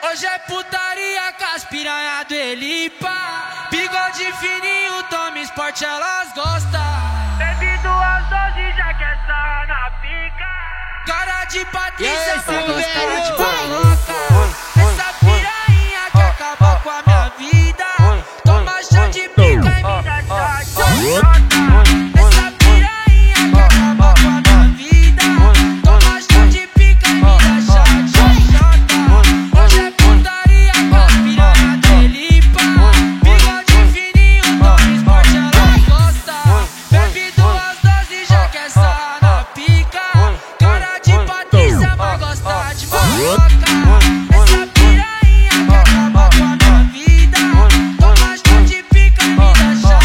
Hoje é putaria com as piranha do Elipa. Bigode fininho, toma esporte, elas gostam. Bebe 2 doses, já quer sarrar na pica. Cara de Patrícia, vai gostar de baloca. Essa piranha que acabou com a minha vida. Toma chá de pica e me dá chá. Essa piranha que acabou com a minha vida. Toma chá de pica e me dá chá. Hoje é putaria com as piranha do Elipa. Bigode fininho, toma esporte, ela gosta. Bebe 2 doses, já quer sarrar na pica. Cara de Patrícia, vai gostar de baloca. Essa piranha que acabou com a minha vida. Toma chá de pica e me dá chá.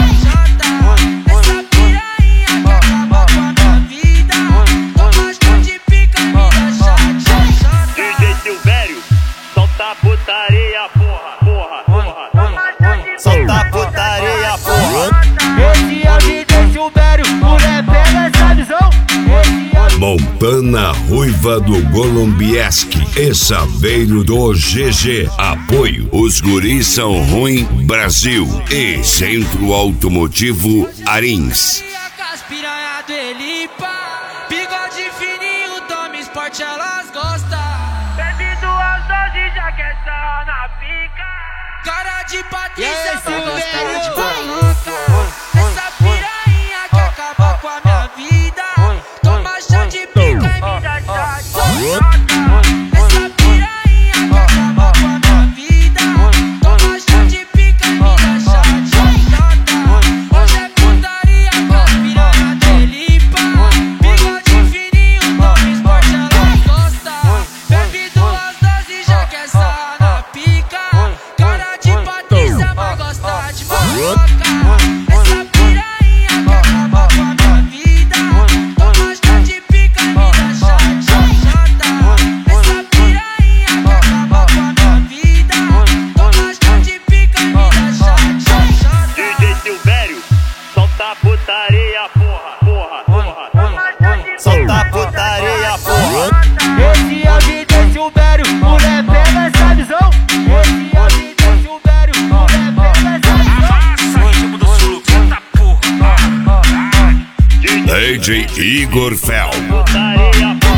Essa piranha que acabou com a minha vida. Toma chá de pica e me dá chá. DJ Silvério, solta a putaria, porra. Solta a putaria, porra. Esse é o DJ Silvério, mulher pega essa visão. Montana Ruiva do Golombieski e Saveiro do GG. Apoio Os Guris São Ruim Brasil e Centro Automotivo Arins. As piranha do Elipa. Bigode fininho, toma esporte, elas gostam. Bebe 2 doses, já quer sarrar na pica. Cara de Patrícia, vai gostar de baloca. Essa piranha que acabou com a minha vida. Toma chá de pica e me dá chá. Essa piranha que acabou com a minha vida. Toma chá de pica e me dá chá. Hoje é putaria com as piranha do Elipa. Bigode fininho, toma esporte, ela gosta. Bebe 2 doses, já quer sarrar na pica. Cara de Patrícia, vai gostar de baloca. Essa piranha que acabou com a minha vida. Toma chá de pica e me dá chá. Essa piranha que acabou com a minha vida. Toma chá de pica e me dá chá. DJ Silvério, solta a putaria, porra. Solta a putaria, porra. Esse é o DJ Silvério, mulher pega essa visão. Esse é o DJ Silvério, mulher pega essa visão. DJ Igor Fel. Putaria, porra.